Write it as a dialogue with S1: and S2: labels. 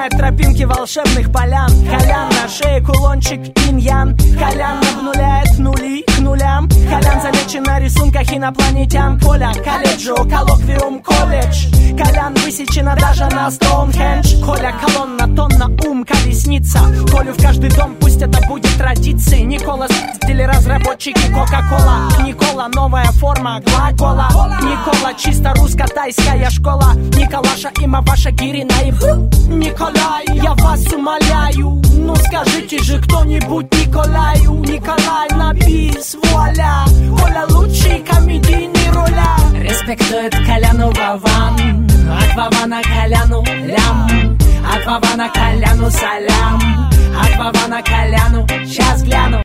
S1: знает тропинки волшебных полян. Колян на шее кулончик инь-ян. Колян обнуляет нули к нулям. Колян замечен на рисунках инопланетян. Коля колледжу, коллоквиум колледж. Колян высечена даже на Стоунхендж. Коля колонна, тонна, ум, колесница. Колю в каждый дом, пусть это будет традицией. Никола стили разработчики Кока-Кола. Никола новая форма глагола. Никола чисто русско-тайская школа. Николаша и Маваша Гирина и Николай, я вас умоляю, ну скажите же кто-нибудь Николаю. Николай на бис, вуаля. Коля лучший комедийный роля. Респектует Коляну Вован. От Вована Коляну лям. От Вована Коляну салям. От Вована Коляну, сейчас гляну.